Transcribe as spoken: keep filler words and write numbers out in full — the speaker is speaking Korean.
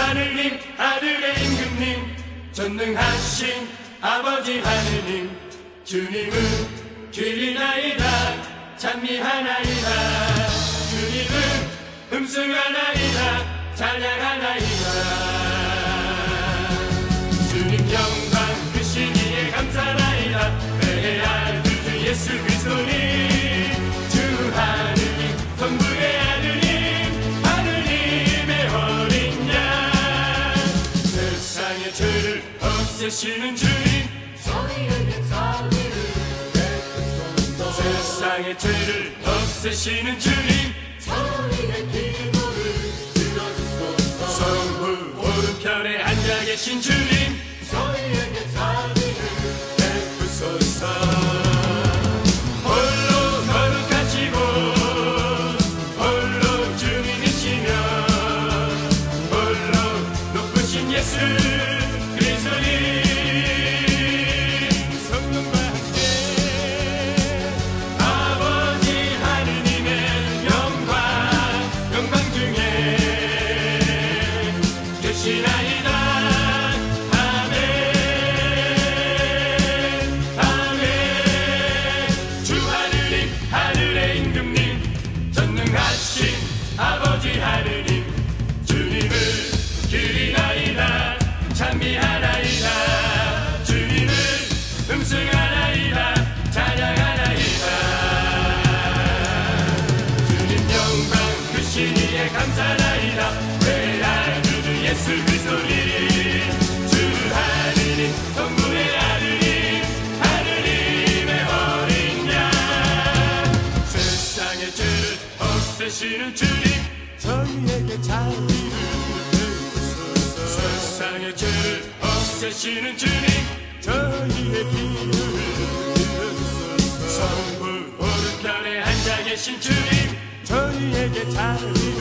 하느님 하늘의 임금님 전능하신 아버지 하느님 주님은 길이나이다 찬미하나이다 주님은 음승하나이다 찬양하나이다 주님 영광 크신 이에 감사나이다 내 아들 주 예수 그리스도님 주 하느님 성부의 아들님 하느님의 어린 양 세상의 죄를 없애시는 주님 저희에게 자비를 베푸소서 세상의 죄를 없애시는 주님 저희의 기도를 들어주소서 성부 오른편에 앉아 계신 주님 저희에게 자비를 베푸소서 홀로 거룩하시고 홀로 주님이시며 홀로 높으신 예수 그리스도님 성령과 함께 아버지 하느님의 영광 영광 중에 계시나이다 아버지 하느님 주님을 기리나이다 찬미하나이다 주님을 음승하나이다 찬양하나이다 주님 영광 크신 이에 감사나이다 내 아들 주 예수 그리스도님 주 하느님 성부의 아들님 하느님의 어린 양 세상의 죄를 없애시는 주님 저희에게 자비를 베푸소서 세상의 죄를 없애시는 주님 저희의 기도를 들어주소서 성부 오른편에 앉아 계신 주님 저희에게 자비를